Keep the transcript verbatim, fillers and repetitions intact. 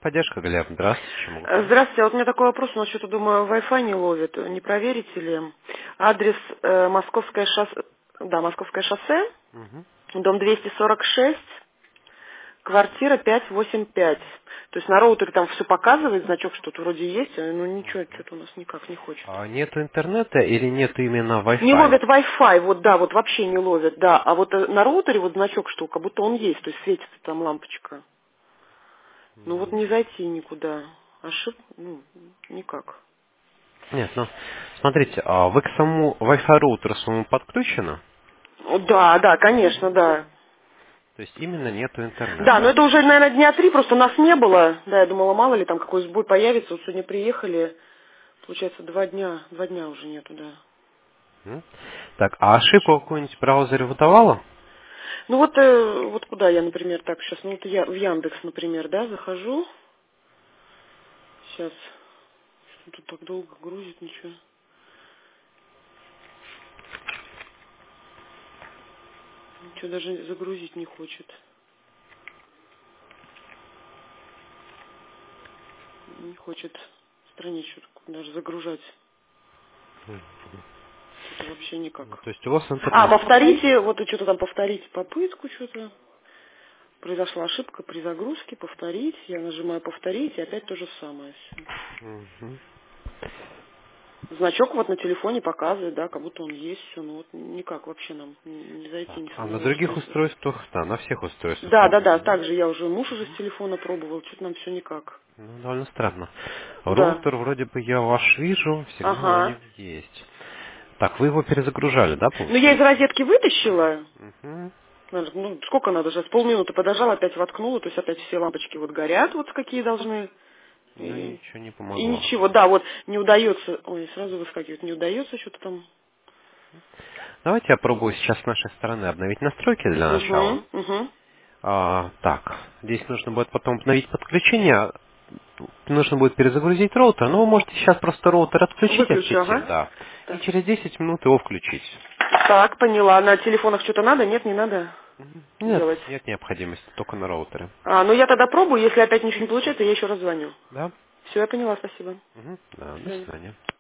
техподдержка, Глеб. Здравствуйте. Чем могу Э, помочь? Здравствуйте, а вот у меня такой вопрос, у нас что-то, думаю, Wi-Fi не ловит, не проверите ли? Адрес э, Московское шоссе, да, Московское шоссе, Мгм. дом двести сорок шесть, квартира пятьсот восемьдесят пять. То есть на роутере там все показывает, значок что-то вроде есть, а, ну ничего, что-то у нас никак не хочет. А нету интернета или нету именно Не Wi-Fi? ловит Wi-Fi, вот да, вот вообще не ловит, да. А вот э, на роутере вот значок, что как будто он есть, то есть светится там лампочка. Ну вот не зайти никуда. Ошиб, ну, никак. Нет, ну, смотрите, а вы к самому Wi-Fi роутеру самому подключены? О, да, да, конечно, да. То есть именно нету Да, но интернета. это уже, наверное, дня три, просто нас не было. Да, я думала, мало ли там какой сбой появится. Вот сегодня приехали, получается, два дня, два дня уже нету, да. М? Так, а ошибку какую-нибудь в браузере выдавала? Ну вот, э, вот куда я, например, так сейчас, ну вот я в Яндекс, например, да, захожу. Сейчас, что тут так долго грузит, ничего. Ничего даже загрузить не хочет. Не хочет страничку даже загружать. Что-то вообще Ну, никак. то есть у вас А, интернет. повторите, вот что-то там повторить попытку, что-то. Произошла ошибка при загрузке, повторить. Я нажимаю повторить, и опять то же самое. Всё. Мгм. Значок вот на телефоне показывает, да, как будто он есть, все, ну вот никак вообще нам не не зайти Так, ни с а на одного других устройства. устройствах, да, на всех устройствах Да, да, да, пробовали? также я уже муж уже с телефона пробовал, что-то нам все никак. Ну, довольно странно. Да. Роутер вроде бы я ваш вижу, сигнал у Ага. него есть. Так, вы его перезагружали, да, Ну я из получается? розетки вытащила. Угу. Надо- Ну, сколько надо сейчас? Полминуты подожала, опять воткнула, то есть опять все лампочки вот горят, вот какие должны. Ну, И, ничего не и помогло. ничего, да, вот не удается, ой, сразу выскакивает, не удается что-то там. Давайте я пробую сейчас с нашей стороны обновить настройки для начала. Угу, угу. А, так, здесь нужно будет потом обновить подключение. Нужно будет перезагрузить роутер, но вы можете сейчас просто роутер отключить от Выключу, сети, ага. да, и Так. через десять минут его включить. Так, поняла. На телефонах что-то надо? Нет, не надо Мгм. Нет, делать. нет необходимости, только на роутере. А, ну я тогда пробую, если опять ничего не получается, я еще раз звоню. Да? Все, я поняла, спасибо. Мгм. Да, До до свидания. свидания.